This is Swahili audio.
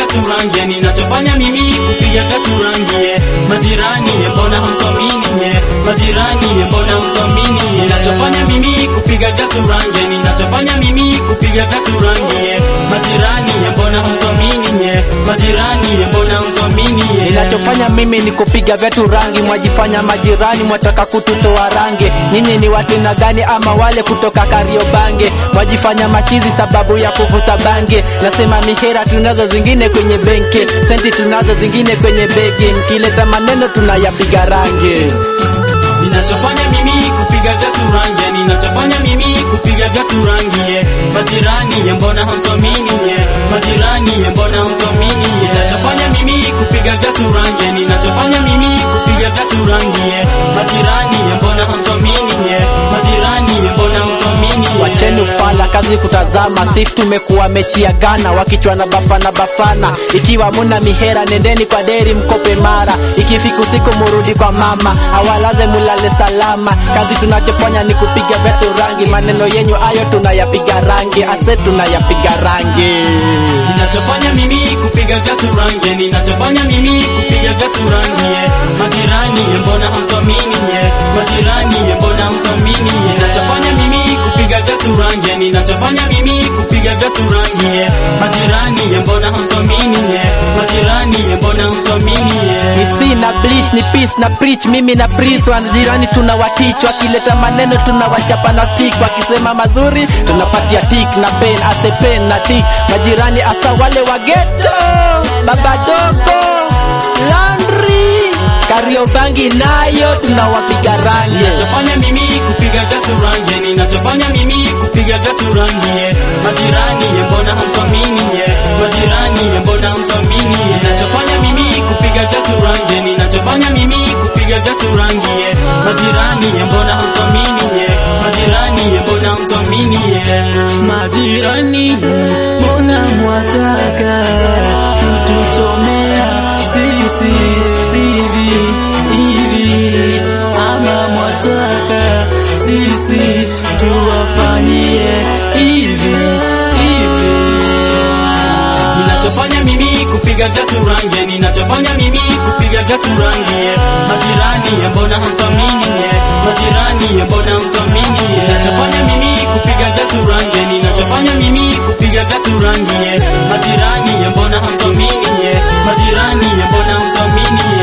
gatu rangi, ninachofanya mimi kupiga gatu rangi. Majirani mbona hamtuamini? Majirani mbona hamtuamini? Ninachofanya mimi kupiga gatu rangi, ninachofanya mimi kupiga gatu rangi. Majirani mbona hamtuamini? Majirani mbona hamtuamini? Ninachofanya mimi ni kupiga gatu rangi. Mwajifanya majirani, mwataka kututoa rangi. Nyinyi ni watu na gani ama wale kutoka Kariobangi? Mwajifanya machizi sababu ya kuvuta bangi. Nasema mihera tunazo zingine kwenye benki, senti tunazo zingine kwenye begi. Mkileta maneno tunayapiga rangi. Ninachofanya mimi kupiga gatu rangi, ninachofanya mimi kupiga gatu rangi. Majirani mbona hamtuamini? Majirani mbona hamtuamini? Ninachofanya mimi kupiga gatu rangi, ninachofanya mimi kupiga gatu rangi. Majirani mbona hamtuamini? Majirani mbona hamtuamini? Wacheni ufala, kazi kutazama. Sif tumekuwa mechi ya Ghana, wakichwa na bafana. Ikiwa muna mihera nendeni kwa deri mkope mara. Ikifiku siku murudi kwa mama, awalaze mulale salama. Kazi tunachofanya ni kupiga gatu rangi. Maneno yenyu ayo tunayapiga rangi, ase tunayapiga rangi. Ninachofanya mimi kupiga gatu rangi, ninachofanya mimi kupiga gatu rangi. Majirani mbona hamtuamini? Majirani mbona hamtuamini? Ninachofanya mimi kupiga gatu rangi, ninachofanya mimi kupiga gatu rangi. Majirani mbona hamtuamini? Majirani mbona hamtuamini? Isi na bleach ni peace na preach, mimi na preach. Wanajirani tunawatich, wakileta maneno tunawachapa na stick. Wakisema mazuri tunapatia tick na pen, ase pen na tick. Majirani asa wale wa ghetto, baba dogo, laundry, Kariobangi nayo tunawapiga rangi. Ninachofanya mimi kupiga gatu rangi, ninachofanya mimi kupiga gatu rangi. Majirani mbona hamtuamini? Majirani mbona hamtuamini? Ninachofanya mimi kupiga gatu rangi, ninachofanya mimi kupiga gatu rangi. Majirani mbona hamtuamini? Majirani mbona hamtuamini? Majirani mbona mwataka kutuchomea sisi hivi, ama mwataka sisi tuwafanyie hivi. Ninachofanya mimi kupiga gatu rangi, ninachofanya mimi kupiga gatu rangi. Majirani mbona hamtuamini? Majirani mbona hamtuamini? Ninachofanya mimi kupiga gatu rangi, ninachofanya mimi kupiga gatu rangi. Majirani mbona hamtuamini? Majirani mbona hamtuamini?